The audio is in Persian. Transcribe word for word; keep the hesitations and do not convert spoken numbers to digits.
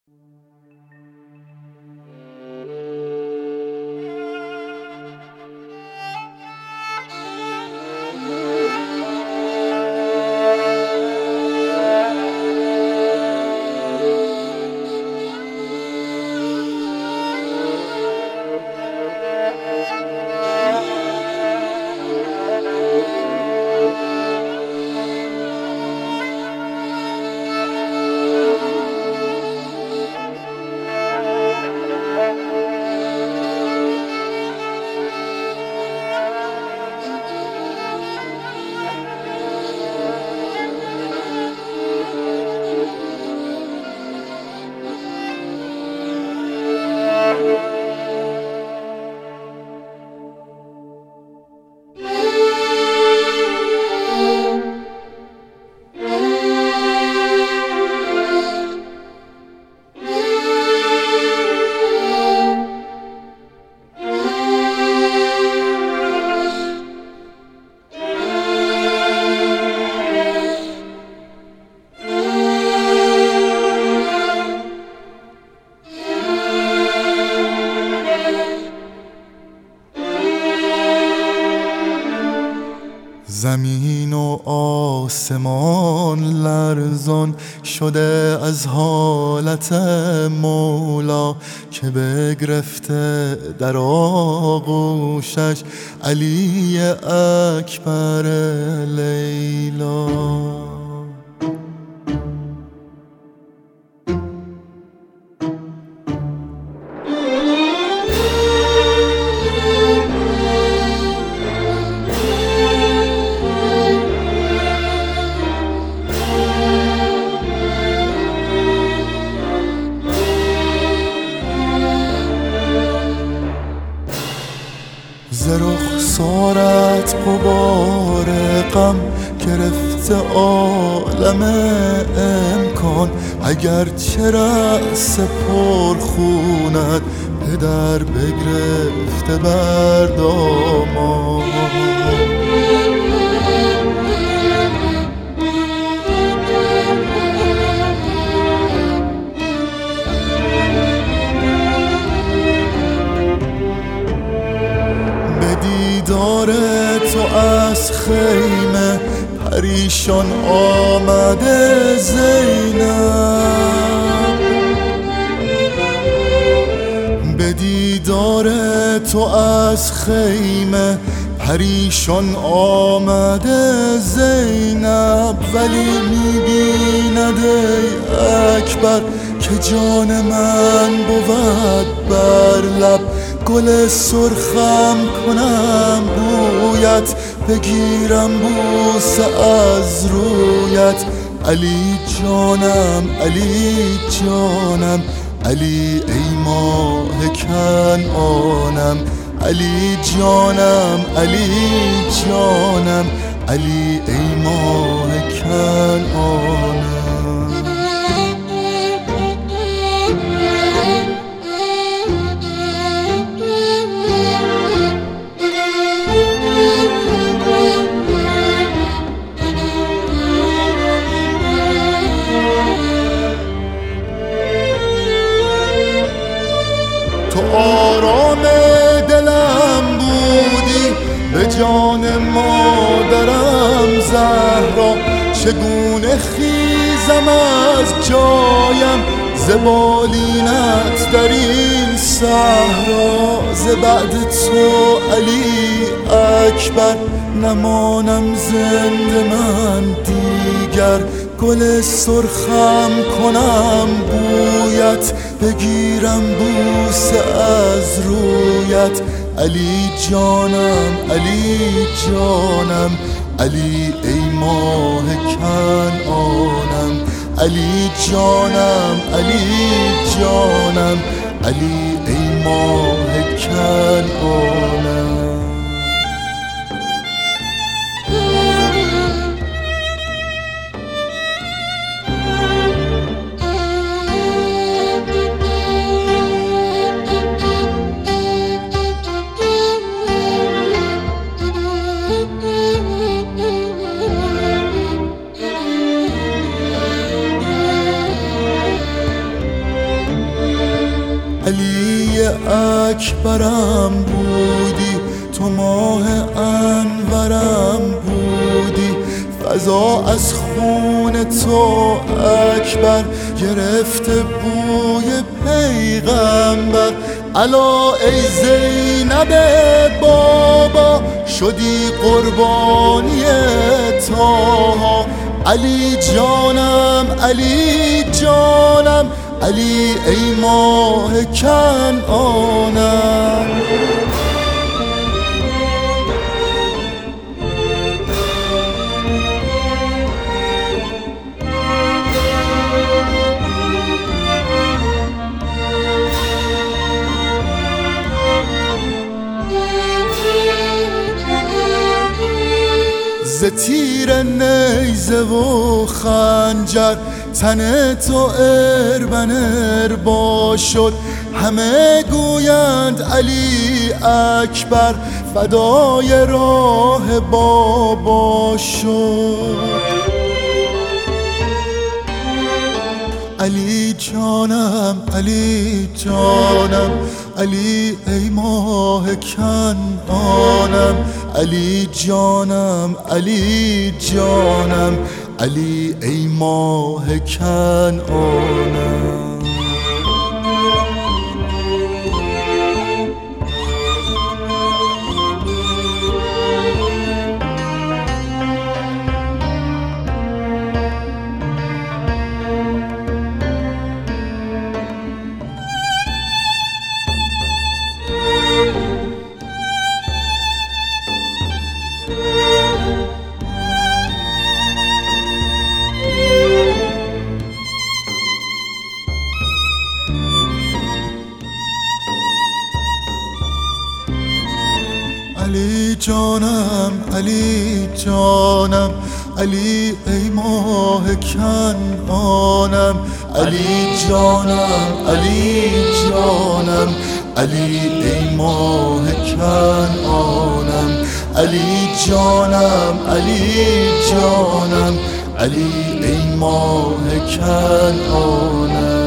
زمین و آسمان لرزان شده از حالت مولا که بگرفته در آغوشش علی اکبر لیلا. ز رخسارت غبار غم گرفته عالم امکان، اگر چه رأس پرخونت پدر بگرفته بر دامان. دیدار تو از خیمه پریشان آمده زینب، به دیدار تو از خیمه پریشان آمده زینب، ولی می‌بیند ای اکبر که جان من بود بر لب. گل سرخم کنم بویت، بگیرم بوسه از رویت. علی جانم علی جانم علی ای ماه کنعانم. علی جانم علی جانم علی ای ماه کنعانم. تو آرام دلم بودی، به جان مادرم زهرا. چگونه خیزم از جایم ز بالینت در این صحرا. ز بعد تو علی اکبر نمانم زنده من دیگر. گل سرخم کنم بویت، بگیرم بوسه از رویت. علی جانم علی جانم علی ای ماه کنعانم. علی جانم علی جانم علی ای ماه کنعانم. علی اکبرم بودی، تو ماه انورم بودی، فضا از خون تو اکبر گرفته بوی پیغمبر. الا ای زینب بابا شدی قربانی طاها، علی جانم علی جانم علی ای ماه کنعانم. ز تیر نیزه و خنجر تن تو اربن اربا شد، همه گویند علی اکبر فدای راه بابا شد. علی جانم علی جانم علی ای ماه کنعانم، علی جانم علی جانم علی ای ماه کنعانم. علی جانم علی جانم علی ای ماه کنعانم، علی جانم علی جانم علی ای ماه کنعانم، علی جانم علی جانم علی ای ماه کنعانم.